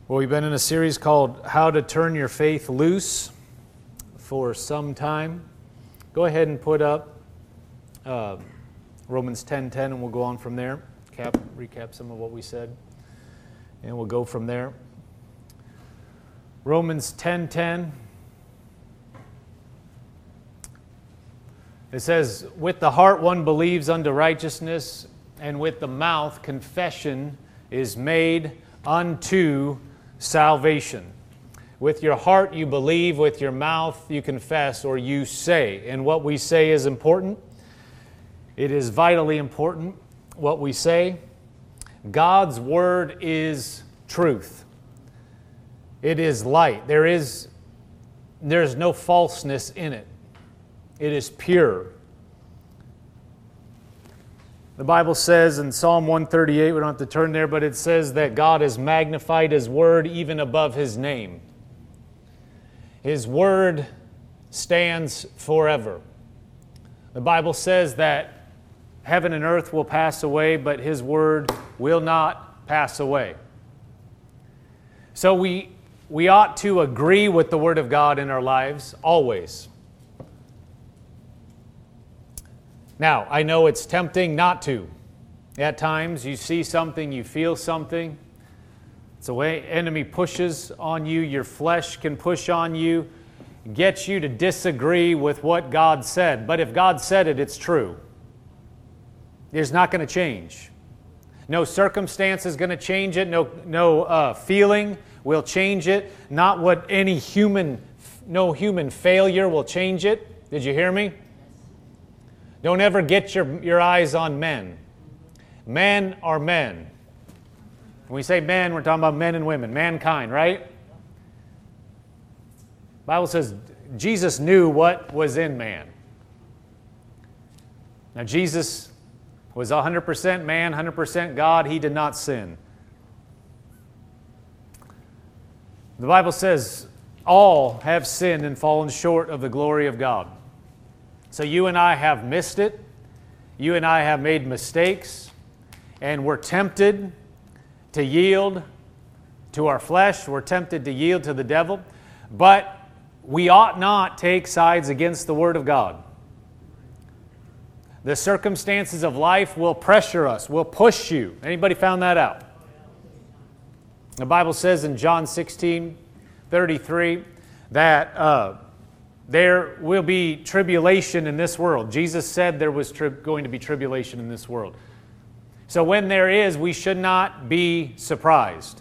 Well, we've been in a series called How to Turn Your Faith Loose for some time. Go ahead and put up Romans 10:10, and we'll go on from there. Recap some of what we said, and we'll go from there. Romans 10:10. It says, "With the heart one believes unto righteousness, and with the mouth confession is made unto salvation." With your heart you believe, with your mouth you confess, or you say. And what we say is important. It is vitally important what we say. God's word is truth. It is light. There's no falseness in it. It is pure. The Bible says in Psalm 138, we don't have to turn there, but it says that God has magnified His word even above His name. His word stands forever. The Bible says that heaven and earth will pass away, but His word will not pass away. So we ought to agree with the Word of God in our lives, always. Now, I know it's tempting not to. At times, you see something, you feel something. It's the way enemy pushes on you. Your flesh can push on you, get you to disagree with what God said. But if God said it, it's true. It's not going to change. No circumstance is going to change it. No feeling will change it. Not what no human failure will change it. Did you hear me? Don't ever get your eyes on men. Men are men. When we say men, we're talking about men and women, mankind, right? The Bible says Jesus knew what was in man. Now, Jesus was 100% man, 100% God. He did not sin. The Bible says all have sinned and fallen short of the glory of God. So you and I have missed it. You and I have made mistakes. And we're tempted to yield to our flesh. We're tempted to yield to the devil. But we ought not take sides against the Word of God. The circumstances of life will pressure us, will push you. Anybody found that out? The Bible says in John 16:33 that there will be tribulation in this world. Jesus said there was going to be tribulation in this world. So when there is, we should not be surprised.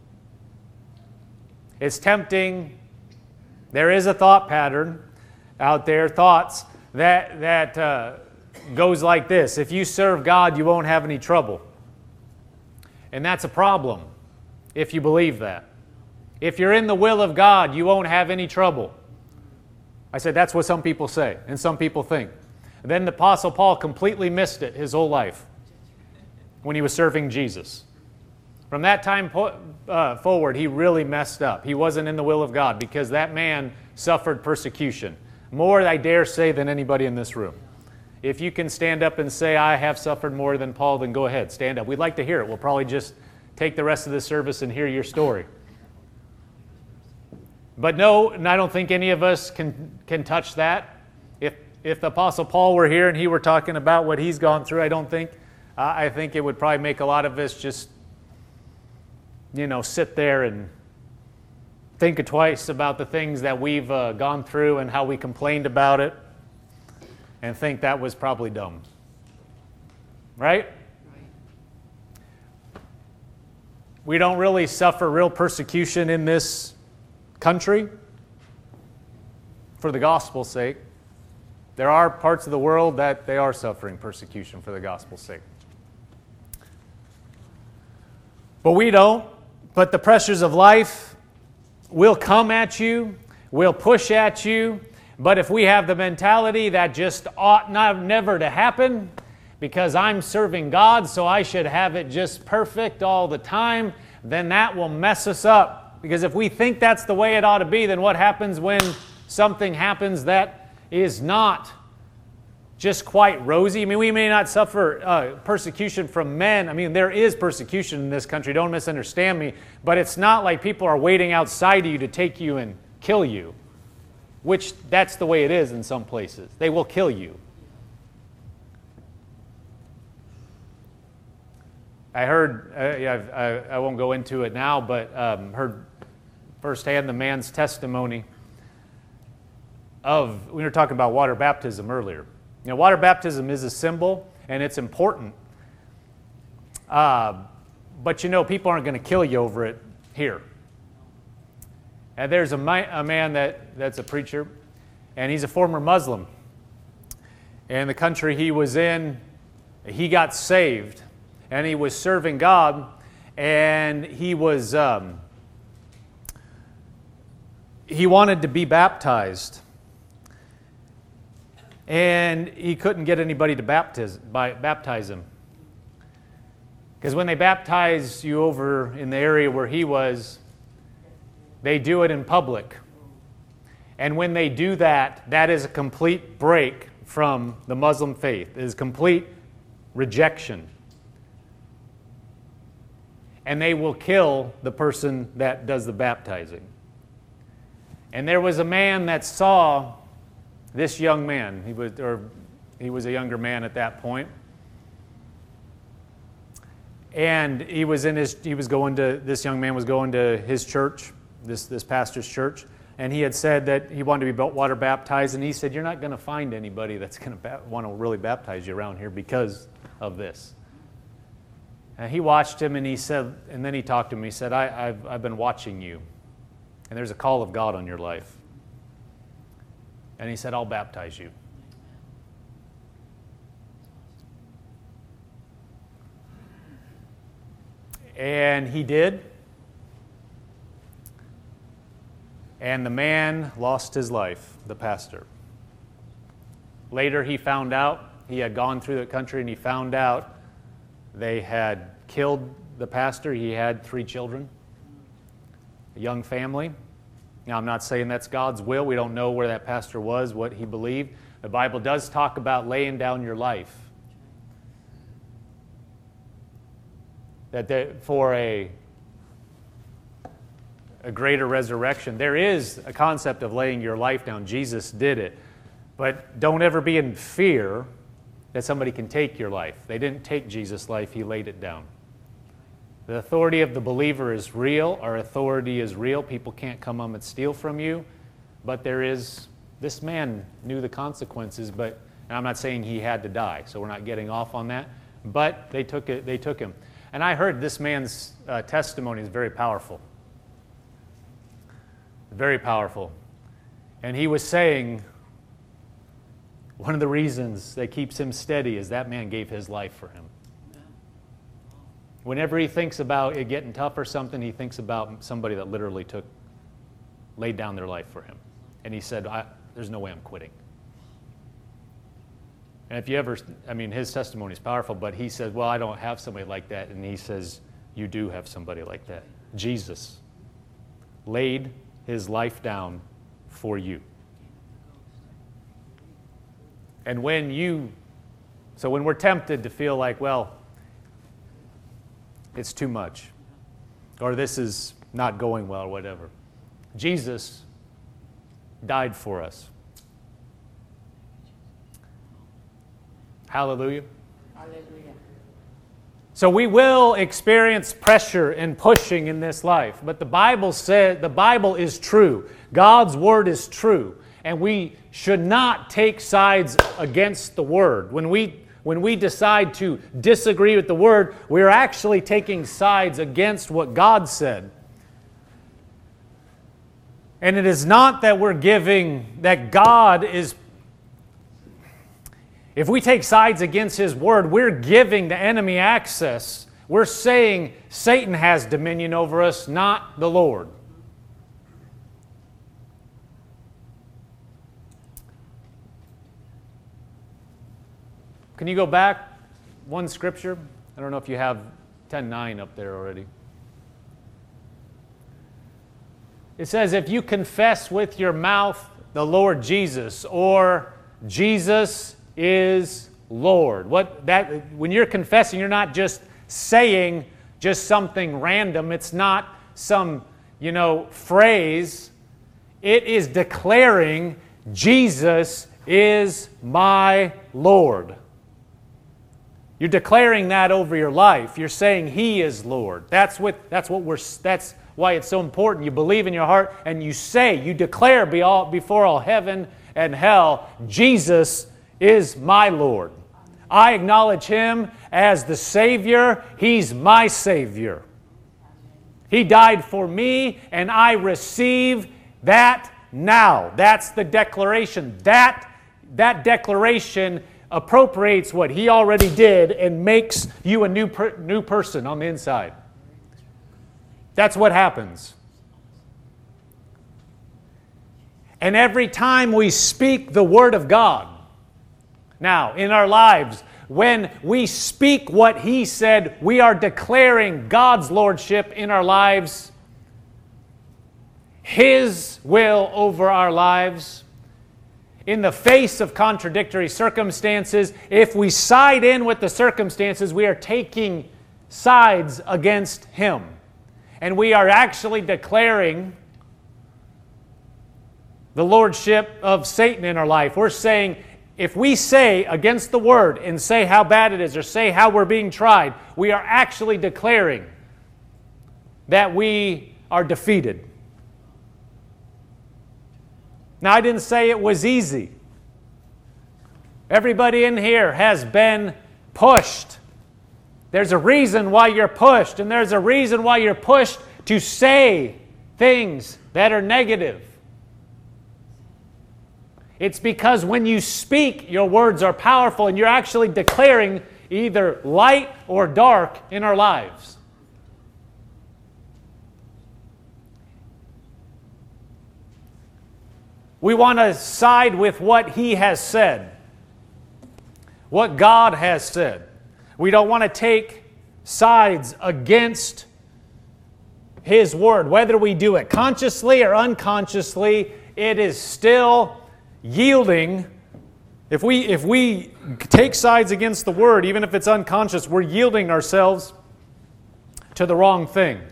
It's tempting. There is a thought pattern out there, thoughts that goes like this. If you serve God, you won't have any trouble. And that's a problem if you believe that. If you're in the will of God, you won't have any trouble. I said that's what some people say and some people think. Then the Apostle Paul completely missed it his whole life when he was serving Jesus. From that time forward, he really messed up. He wasn't in the will of God because that man suffered persecution. More, I dare say, than anybody in this room. If you can stand up and say, I have suffered more than Paul, then go ahead, stand up. We'd like to hear it. We'll probably just take the rest of the service and hear your story. But no, and I don't think any of us can touch that. If the Apostle Paul were here and he were talking about what he's gone through, I think it would probably make a lot of us just, sit there and think twice about the things that we've gone through and how we complained about it and think that was probably dumb. Right? We don't really suffer real persecution in this country for the gospel's sake. There are parts of the world that they are suffering persecution for the gospel's sake. But we don't. But the pressures of life will come at you, will push at you. But if we have the mentality that just ought never to happen because I'm serving God, so I should have it just perfect all the time, then that will mess us up. Because if we think that's the way it ought to be, then what happens when something happens that is not just quite rosy. I mean, we may not suffer persecution from men. I mean, there is persecution in this country. Don't misunderstand me. But it's not like people are waiting outside of you to take you and kill you, which that's the way it is in some places. They will kill you. I heard, I won't go into it now, but heard firsthand the man's testimony of, we were talking about water baptism earlier. You know, water baptism is a symbol, and it's important. But you know, people aren't going to kill you over it here. And there's a man that's a preacher, and he's a former Muslim. And the country he was in, he got saved, and he was serving God, and he was he wanted to be baptized, and he couldn't get anybody to baptize him. Because when they baptize you over in the area where he was, they do it in public. And when they do that, that is a complete break from the Muslim faith. It is complete rejection. And they will kill the person that does the baptizing. And there was a man that saw this young man. He was a younger man at that point. And this young man was going to his church, this pastor's church, and he had said that he wanted to be water baptized, and he said, "You're not going to find anybody that's going to want to really baptize you around here because of this." And he watched him, and he said, and then he talked to him. He said, I've been watching you, and there's a call of God on your life. And he said, "I'll baptize you." And he did. And the man lost his life, the pastor. Later he found out, he had gone through the country, and he found out they had killed the pastor. He had 3 children, a young family. Now, I'm not saying that's God's will. We don't know where that pastor was, what he believed. The Bible does talk about laying down your life. That for a greater resurrection. There is a concept of laying your life down. Jesus did it. But don't ever be in fear that somebody can take your life. They didn't take Jesus' life. He laid it down. The authority of the believer is real. Our authority is real. People can't come and steal from you. But this man knew the consequences, and I'm not saying he had to die, so we're not getting off on that. But they took him. And I heard this man's testimony is very powerful. Very powerful. And he was saying one of the reasons that keeps him steady is that man gave his life for him. Whenever he thinks about it getting tough or something, he thinks about somebody that literally laid down their life for him. And he said, there's no way I'm quitting. And if you ever, his testimony is powerful, but he said, well, I don't have somebody like that. And he says, you do have somebody like that. Jesus laid his life down for you. And when we're tempted to feel like, well, it's too much, or this is not going well, or whatever, Jesus died for us. Hallelujah. Hallelujah. So we will experience pressure and pushing in this life, but the Bible said the Bible is true. God's word is true, and we should not take sides against the word. When we decide to disagree with the word, we're actually taking sides against what God said. And it is not that that God is. If we take sides against His word, we're giving the enemy access. We're saying Satan has dominion over us, not the Lord. Can you go back one scripture? I don't know if you have 10:9 up there already. It says, if you confess with your mouth the Lord Jesus, or Jesus is Lord. When you're confessing, you're not just saying just something random. It's not some, phrase. It is declaring Jesus is my Lord. You're declaring that over your life. You're saying He is Lord. That's why it's so important. You believe in your heart and you declare before all heaven and hell, Jesus is my Lord. I acknowledge Him as the Savior. He's my Savior. He died for me, and I receive that now. That's the declaration. That declaration appropriates what He already did and makes you a new person on the inside. That's what happens. And every time we speak the Word of God, now in our lives, when we speak what He said, we are declaring God's Lordship in our lives, His will over our lives. In the face of contradictory circumstances, if we side in with the circumstances, we are taking sides against Him. And we are actually declaring the lordship of Satan in our life. We're saying, if we say against the Word and say how bad it is or say how we're being tried, we are actually declaring that we are defeated. Now, I didn't say it was easy. Everybody in here has been pushed. There's a reason why you're pushed, and there's a reason why you're pushed to say things that are negative. It's because when you speak, your words are powerful, and you're actually declaring either light or dark in our lives. We want to side with what He has said, what God has said. We don't want to take sides against His Word. Whether we do it consciously or unconsciously, it is still yielding. If we take sides against the Word, even if it's unconscious, we're yielding ourselves to the wrong thing.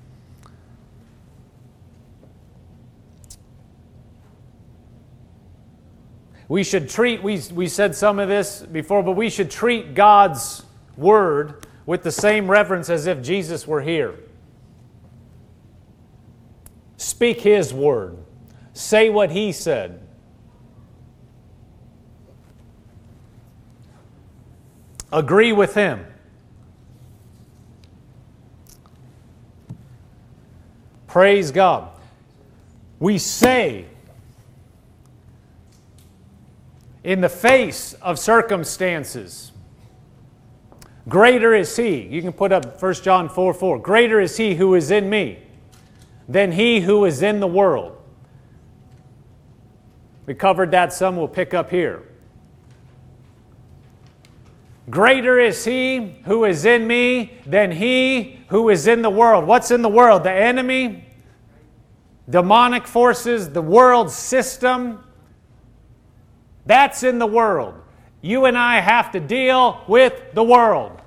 We should treat, we said some of this before, but we should treat God's Word with the same reverence as if Jesus were here. Speak His Word. Say what He said. Agree with Him. Praise God. We say, in the face of circumstances, greater is He. You can put up 1 John 4:4. Greater is He who is in me than he who is in the world. We covered that some. We'll pick up here. Greater is He who is in me than he who is in the world. What's in the world? The enemy, demonic forces, the world system. That's in the world. You and I have to deal with the world.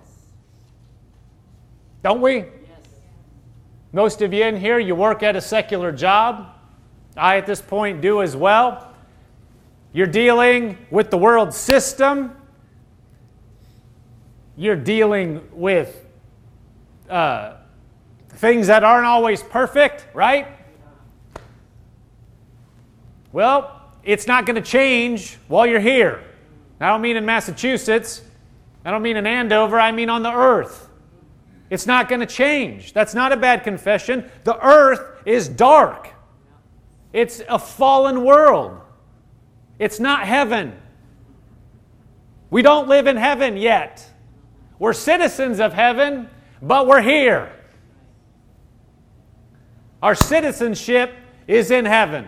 Don't we? Yes. Most of you in here, you work at a secular job. I, at this point, do as well. You're dealing with the world system. You're dealing with things that aren't always perfect, right? Well, it's not going to change while you're here. I don't mean in Massachusetts. I don't mean in Andover. I mean on the earth. It's not going to change. That's not a bad confession. The earth is dark. It's a fallen world. It's not heaven. We don't live in heaven yet. We're citizens of heaven, but we're here. Our citizenship is in heaven.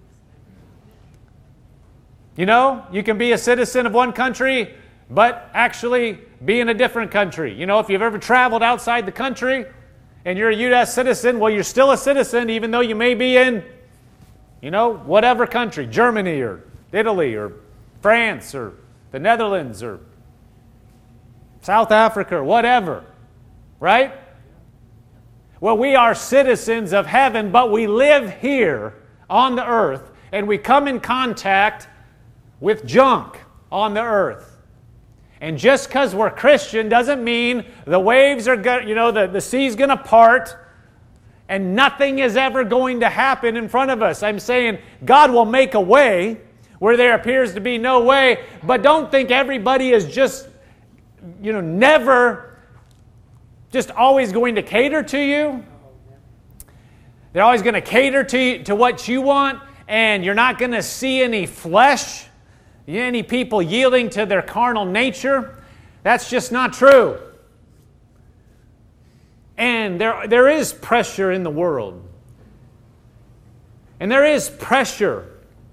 You know, you can be a citizen of one country, but actually be in a different country. You know, if you've ever traveled outside the country and you're a U.S. citizen, well, you're still a citizen even though you may be in, you know, whatever country, Germany or Italy or France or the Netherlands or South Africa or whatever, right? Well, we are citizens of heaven, but we live here on the earth, and we come in contact with junk on the earth. And just because we're Christian doesn't mean the waves are going, the sea's going to part and nothing is ever going to happen in front of us. I'm saying God will make a way where there appears to be no way, but don't think everybody is just, never just always going to cater to you. They're always going to cater to what you want, and you're not going to see any flesh, any people yielding to their carnal nature. That's just not true. And there is pressure in the world. And there is pressure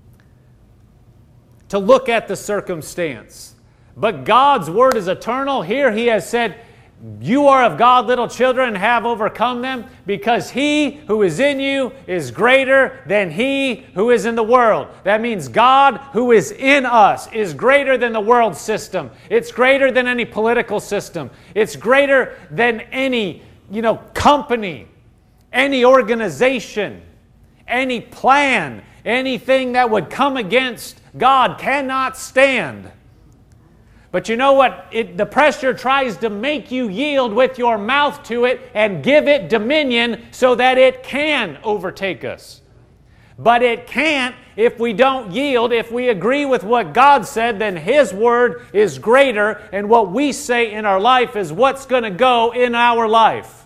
to look at the circumstance. But God's word is eternal. Here He has said, you are of God, little children, and have overcome them, because He who is in you is greater than he who is in the world. That means God who is in us is greater than the world system. It's greater than any political system. It's greater than any, company, any organization, any plan, anything that would come against God cannot stand. But you know what? The pressure tries to make you yield with your mouth to it and give it dominion so that it can overtake us. But it can't if we don't yield. If we agree with what God said, then His word is greater, and what we say in our life is what's going to go in our life.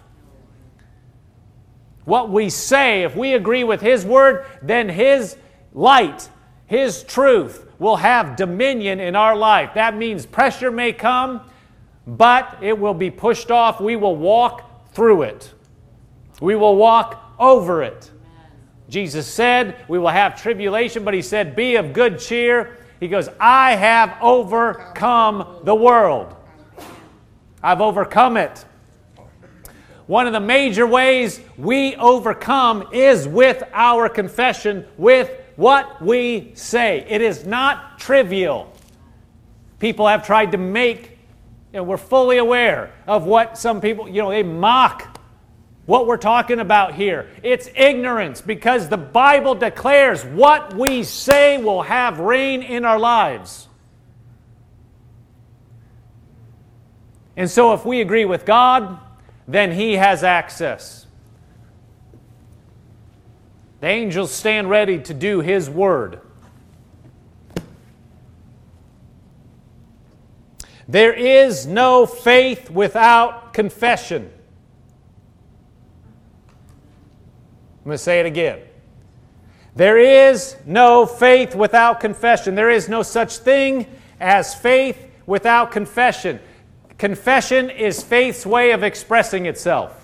What we say, if we agree with His word, then His light, His truth, will have dominion in our life. That means pressure may come, but it will be pushed off. We will walk through it. We will walk over it. Jesus said we will have tribulation, but He said, be of good cheer. He goes, I have overcome the world. I've overcome it. One of the major ways we overcome is with our confession, with what we say. It is not trivial. People have tried to make, we're fully aware of what some people, they mock what we're talking about here. It's ignorance, because the Bible declares what we say will have reign in our lives. And so if we agree with God, then He has access. The angels stand ready to do His word. There is no faith without confession. I'm going to say it again. There is no faith without confession. There is no such thing as faith without confession. Confession is faith's way of expressing itself.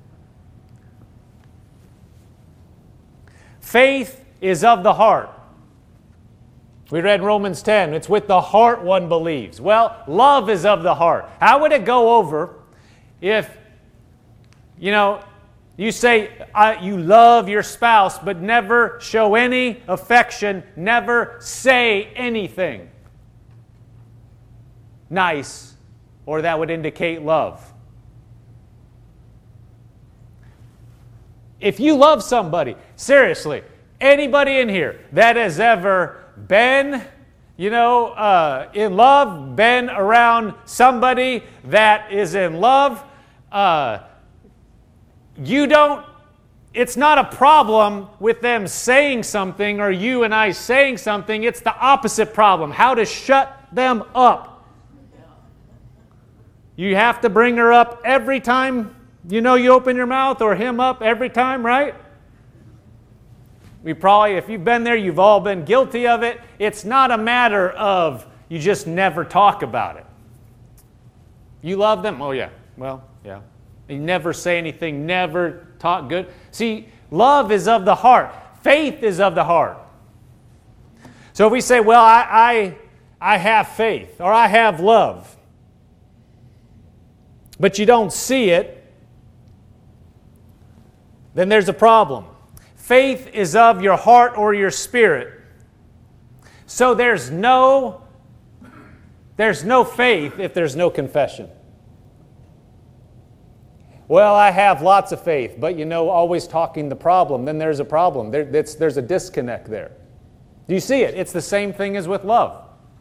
Faith is of the heart. We read Romans 10. It's with the heart one believes. Well, love is of the heart. How would it go over if, you say you love your spouse, but never show any affection, never say anything nice, or that would indicate love? If you love somebody, seriously, anybody in here that has ever been, in love, been around somebody that is in love, it's not a problem with them saying something or you and I saying something. It's the opposite problem, how to shut them up. You have to bring her up every time you open your mouth, or him up every time, right? If you've been there, you've all been guilty of it. It's not a matter of you just never talk about it. You love them? Oh, yeah. Well, yeah. You never say anything, never talk good. See, love is of the heart. Faith is of the heart. So if we say, well, I have faith, or I have love, but you don't see it, then there's a problem. Faith is of your heart or your spirit. So there's no There's no faith if there's no confession. Well, I have lots of faith, but always talking the problem, then there's a problem. There's a disconnect there. Do you see it? It's the same thing as with love.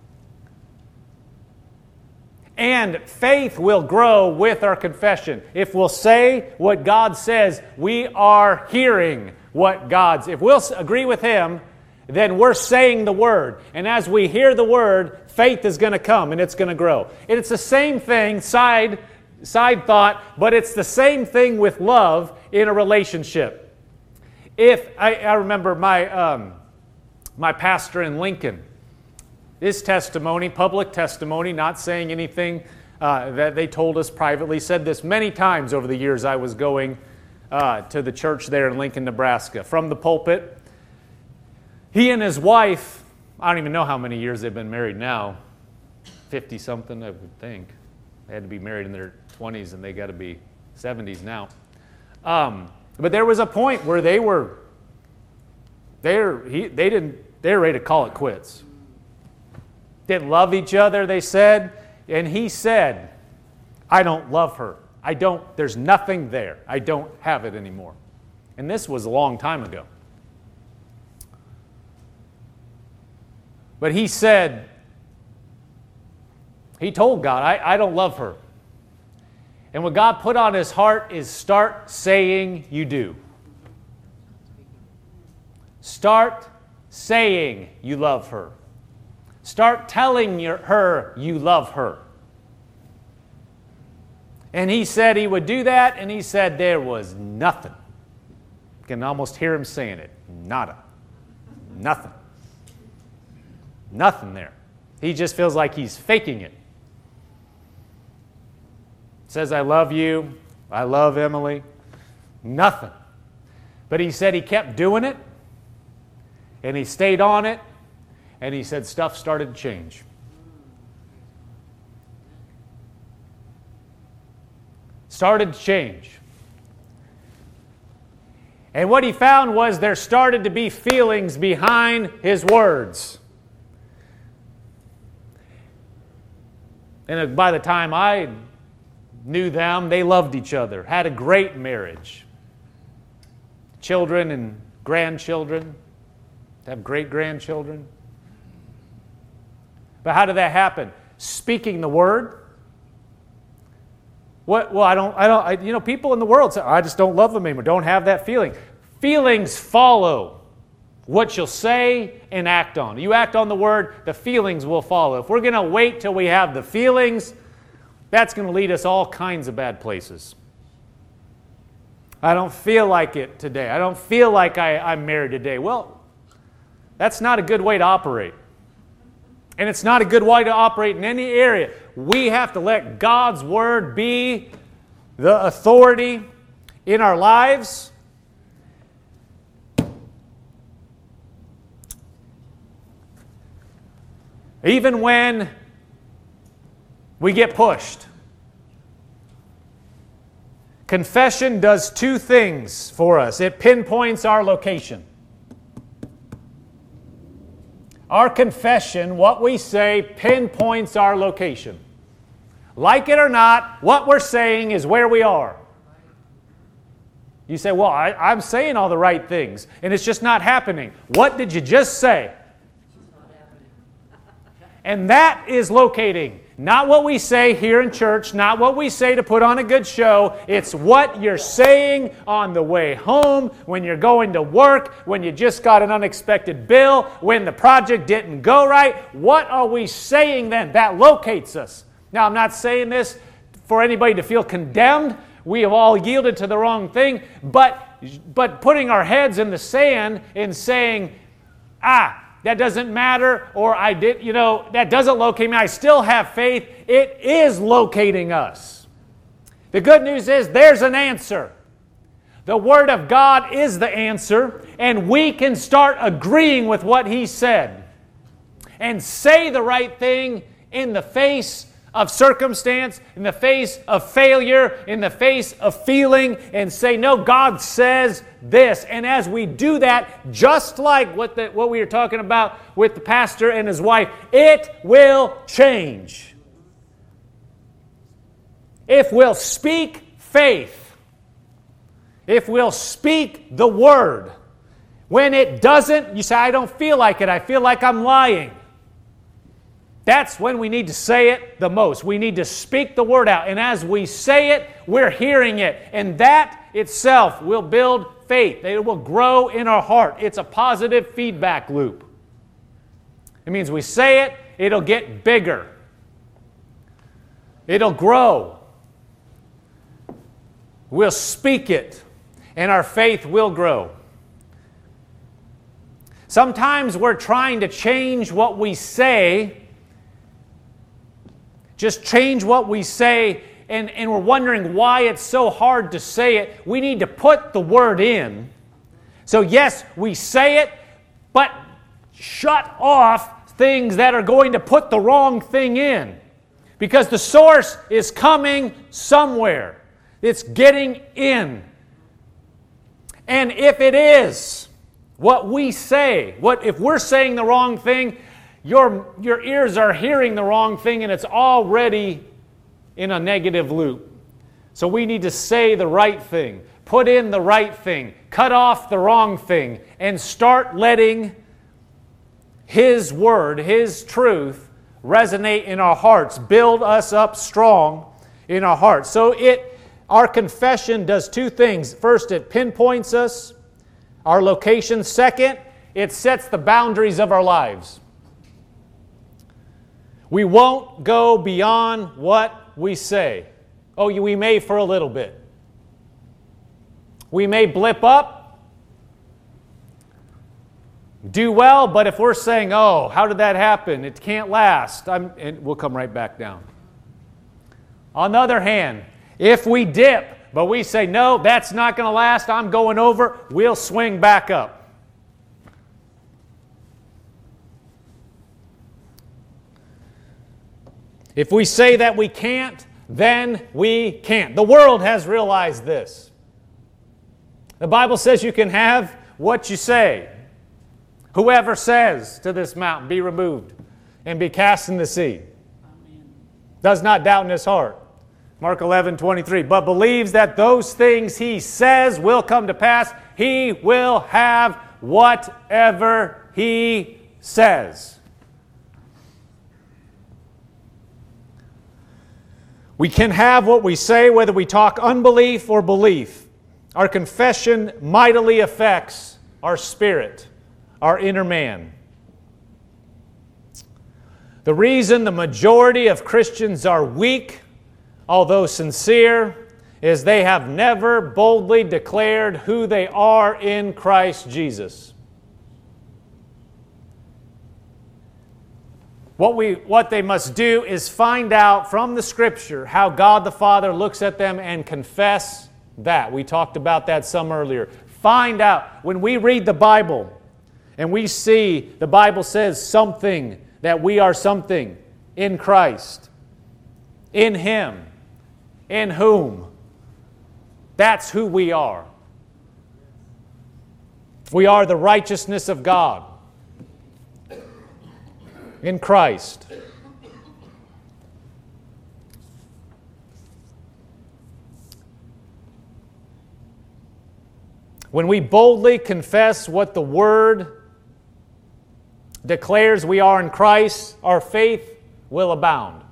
And faith will grow with our confession. If we'll say what God says, we are hearing what God's. If we'll agree with Him, then we're saying the Word. And as we hear the Word, faith is going to come and it's going to grow. And it's the same thing, side thought, but it's the same thing with love in a relationship. If I remember my pastor in Lincoln, his testimony, public testimony, not saying anything that they told us privately, said this many times over the years I was going to the church there in Lincoln, Nebraska. From the pulpit, he and his wife, I don't even know how many years they've been married now, 50-something, I would think. They had to be married in their 20s and they got to be 70s now. But there was a point where they were ready to call it quits. Didn't love each other, they said. And he said, I don't love her. There's nothing there. I don't have it anymore. And this was a long time ago. But he said, he told God, I don't love her. And what God put on his heart is start saying you do. Start saying you love her. Start telling her you love her. And he said he would do that, and he said there was nothing. You can almost hear him saying it. Nada. Nothing. Nothing there. He just feels like he's faking it. Says, I love you. I love Emily. Nothing. But he said he kept doing it, and he stayed on it, and he said stuff started to change. Started to change. And what he found was there started to be feelings behind his words. And by the time I knew them, they loved each other, had a great marriage. Children and grandchildren, have great-grandchildren. But how did that happen? Speaking the word. What? Well, people in the world say, I just don't love them anymore. Don't have that feeling. Feelings follow what you'll say and act on. You act on the word, the feelings will follow. If we're going to wait till we have the feelings, that's going to lead us all kinds of bad places. I don't feel like it today. I don't feel like I'm married today. Well, that's not a good way to operate. And it's not a good way to operate in any area. We have to let God's Word be the authority in our lives. Even when we get pushed. Confession does two things for us. It pinpoints our location. Our confession, what we say, pinpoints our location. Like it or not, what we're saying is where we are. You say, well, I'm saying all the right things, and it's just not happening. What did you just say? And that is locating. Not what we say here in church, not what we say to put on a good show. It's what you're saying on the way home, when you're going to work, when you just got an unexpected bill, when the project didn't go right. What are we saying then? That locates us. Now, I'm not saying this for anybody to feel condemned. We have all yielded to the wrong thing. But putting our heads in the sand and saying, that doesn't matter, or that doesn't locate me. I still have faith. It is locating us. The good news is there's an answer. The Word of God is the answer, and we can start agreeing with what He said and say the right thing in the face of circumstance, in the face of failure, in the face of feeling, and say, no, God says this. And as we do that, just like what we were talking about with the pastor and his wife, it will change. If we'll speak faith, if we'll speak the word, when it doesn't, you say, I don't feel like it, I feel like I'm lying. That's when we need to say it the most. We need to speak the word out. And as we say it, we're hearing it. And that itself will build faith. It will grow in our heart. It's a positive feedback loop. It means we say it, it'll get bigger. It'll grow. We'll speak it, and our faith will grow. Sometimes we're trying to change what we say, just change what we say, and we're wondering why it's so hard to say it. We need to put the word in. So yes, we say it, but shut off things that are going to put the wrong thing in. Because the source is coming somewhere. It's getting in. And if it is what we say, if we're saying the wrong thing, your ears are hearing the wrong thing, and it's already in a negative loop. So we need to say the right thing, put in the right thing, cut off the wrong thing, and start letting His Word, His truth, resonate in our hearts, build us up strong in our hearts. So our confession does two things. First, it pinpoints us, our location. Second, it sets the boundaries of our lives. We won't go beyond what we say. Oh, we may for a little bit. We may blip up, do well, but if we're saying, oh, how did that happen? It can't last, and we'll come right back down. On the other hand, if we dip, but we say, no, that's not going to last, I'm going over, we'll swing back up. If we say that we can't, then we can't. The world has realized this. The Bible says you can have what you say. Whoever says to this mountain, be removed and be cast in the sea, does not doubt in his heart. Mark 11:23, but believes that those things he says will come to pass. He will have whatever he says. We can have what we say, whether we talk unbelief or belief. Our confession mightily affects our spirit, our inner man. The reason the majority of Christians are weak, although sincere, is they have never boldly declared who they are in Christ Jesus. What they must do is find out from the Scripture how God the Father looks at them and confess that. We talked about that some earlier. Find out. When we read the Bible and we see the Bible says something, that we are something in Christ, in Him, in whom, that's who we are. We are the righteousness of God in Christ. When we boldly confess what the Word declares we are in Christ, our faith will abound.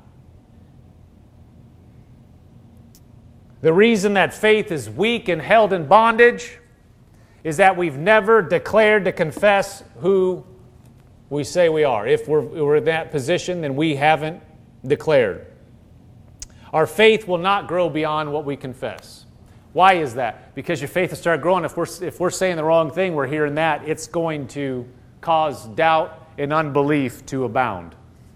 The reason that faith is weak and held in bondage is that we've never declared to confess who we say we are. If we're in that position, then we haven't declared. Our faith will not grow beyond what we confess. Why is that? Because your faith will start growing. If we're saying the wrong thing, we're hearing that, it's going to cause doubt and unbelief to abound.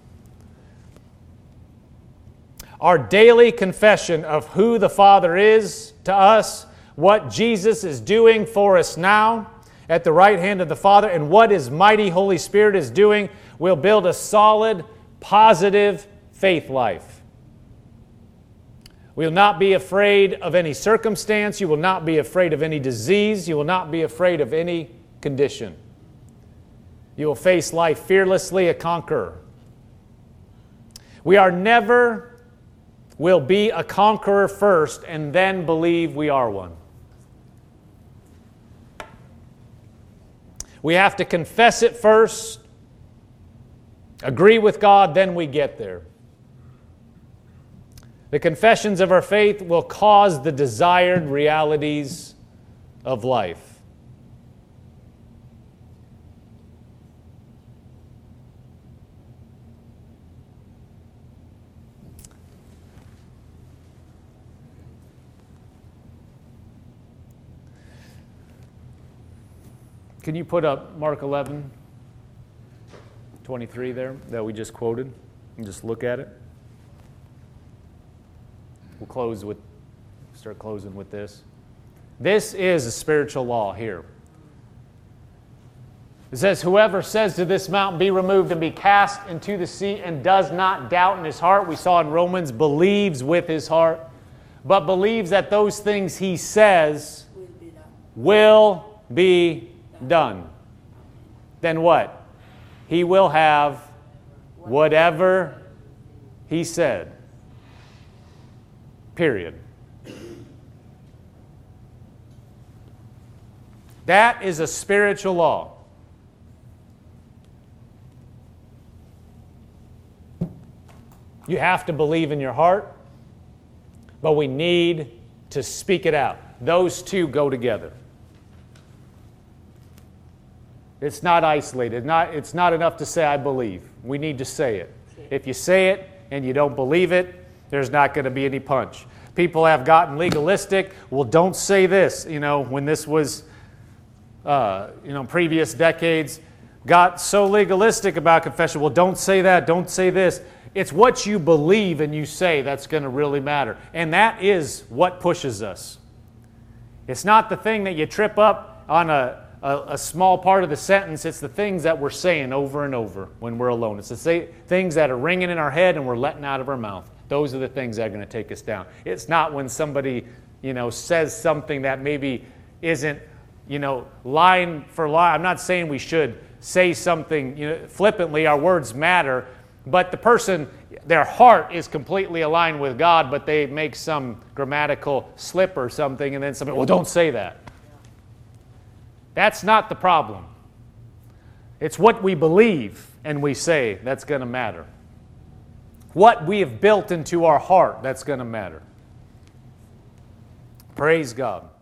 Our daily confession of who the Father is to us, what Jesus is doing for us now at the right hand of the Father, and what His mighty Holy Spirit is doing, will build a solid, positive faith life We will not be afraid of any circumstance. You will not be afraid of any disease. You will not be afraid of any condition. You will face life fearlessly, a conqueror. We are never will be a conqueror first and then believe we are one. We have to confess it first, agree with God, then we get there. The confessions of our faith will cause the desired realities of life. Can you put up Mark 11:23 there that we just quoted and just look at it? We'll start closing with this. This is a spiritual law here. It says, whoever says to this mountain, be removed and be cast into the sea, and does not doubt in his heart, we saw in Romans, believes with his heart, but believes that those things he says will be done. Then what? He will have whatever he said. Period. That is a spiritual law. You have to believe in your heart, but we need to speak it out. Those two go together. It's not isolated. It's not enough to say, I believe. We need to say it. If you say it and you don't believe it, there's not going to be any punch. People have gotten legalistic. Well, don't say this. When this was, previous decades, got so legalistic about confession. Well, don't say that. Don't say this. It's what you believe and you say that's going to really matter. And that is what pushes us. It's not the thing that you trip up on a small part of the sentence. It's the things that we're saying over and over when we're alone. It's the things that are ringing in our head and we're letting out of our mouth. Those are the things that are going to take us down. It's not when somebody, says something that maybe isn't, line for line. I'm not saying we should say something, flippantly. Our words matter. But the person, their heart is completely aligned with God, but they make some grammatical slip or something, and then somebody, well, don't say that. That's not the problem. It's what we believe and we say that's going to matter. What we have built into our heart, that's going to matter. Praise God.